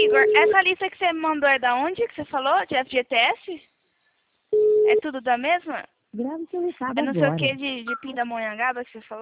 Igor, essa lista que você me mandou é da onde que você falou? De FGTS? É tudo da mesma? Grave seu recado É não sei o agora. que de Pindamonhangaba que você falou?